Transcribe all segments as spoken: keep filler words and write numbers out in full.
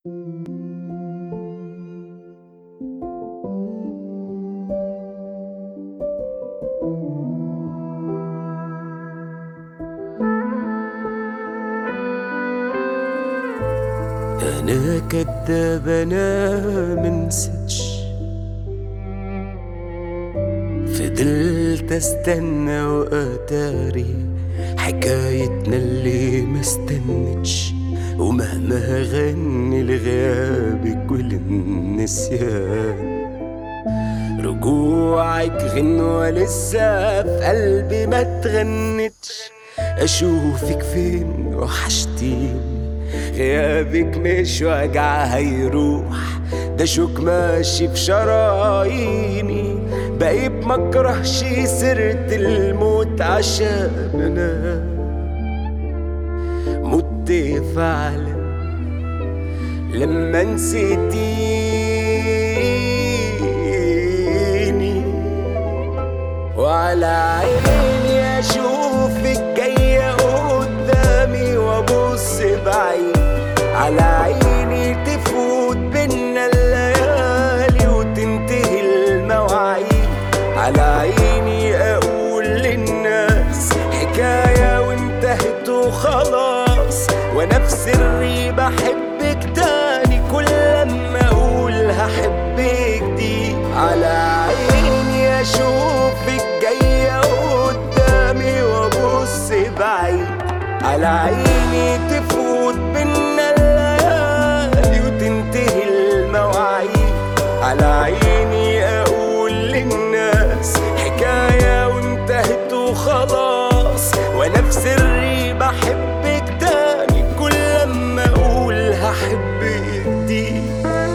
أنا كداب، أنا منسيتش، فضلت استنى واتاري حكايتنا اللي ما استنتش. ومهما غني لغيابك وللنسيان، رجوعك غنوة لسه في قلبي ما تغنتش. أشوفك فين وحشتيني، غيابك مش وجع هيروح، ده شوك ماشي في شراييني. بقيت مكرهش سيرة الموت عشان أنا مت فعلا لما نسيتيني. وعلى عيني أشوفك جاية قدامي وأبص بعيد، على عيني تفوت بينا الليالي وتنتهي المواعيد. على عيني أقول للناس حكاية وانتهت وخلاص، وأنا في سري بحبك تاني كل لما أقول هحبك دي. على عيني أشوفك جاية قدامي وأبص بعيد، على عيني تفوت بينا الليالي وتنتهي المواعيد. على عيني أقول للناس حكاية وانتهت وخلاص، وأنا في سري بحبك تاني كل لما أقول هحبك دي.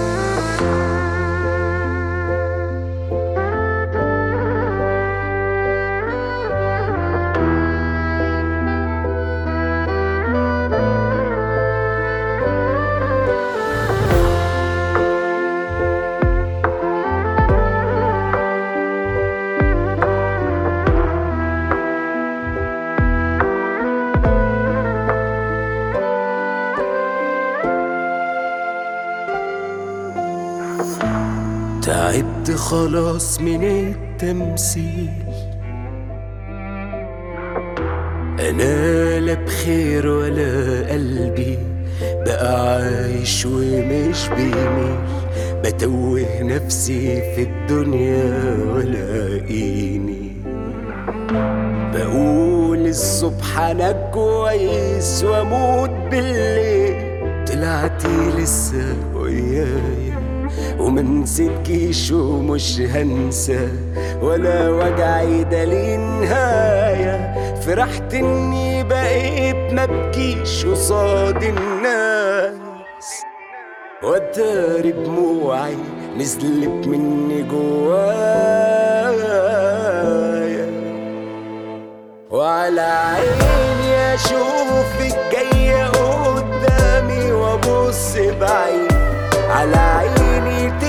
تعبت خلاص من التمثيل، أنا لا بخير ولا قلبي بقى عايش ومش بيميل. بتوه نفسي في الدنيا ولاقيني بقول الصبح أنا كويس وأموت بالليل. طلعتي لسه ويايا وما نسيتكيش ومش هنسى، ولا وجعي ده ليه نهاية. فرحت اني بقيت مبكيش قصاد الناس، واتاري دموعي نزلت مني جوايا. وعلى عيني اشوفك جاية قدامي وابص بعيد، على عيني